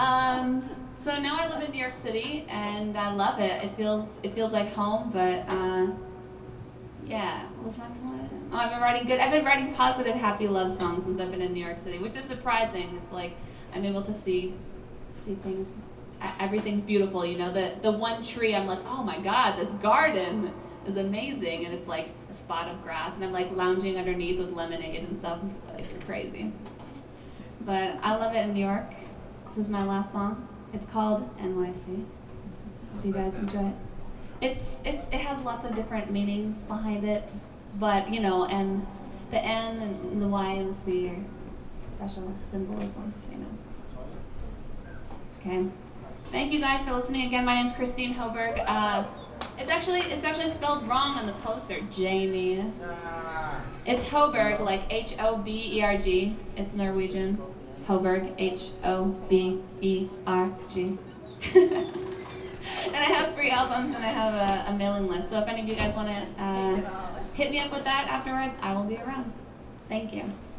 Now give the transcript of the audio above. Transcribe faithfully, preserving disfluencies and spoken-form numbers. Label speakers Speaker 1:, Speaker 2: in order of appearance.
Speaker 1: Um, so now I live in New York City, and I love it. It feels it feels like home, but uh, yeah. What's my point? Oh, I've been writing good. I've been writing positive, happy love songs since I've been in New York City, which is surprising. It's like I'm able to see see things. Everything's beautiful, you know. The the one tree, I'm like, oh my God, this garden is amazing, and it's like a spot of grass, and I'm like lounging underneath with lemonade and stuff. Like you're crazy. But I love it in New York. This is my last song. It's called N Y C. Hope you guys enjoy it. It's it's it has lots of different meanings behind it, but you know, and the N and the Y and the C are special symbolisms, you know. Okay. Thank you guys for listening again. My name's Christine Hoberg. Uh, it's actually it's actually spelled wrong on the poster, Jamie. It's Hoberg, like H O B E R G. It's Norwegian. Hoberg, H O B E R G. And I have free albums and I have a, a mailing list. So if any of you guys want to uh, hit me up with that afterwards, I will be around. Thank you.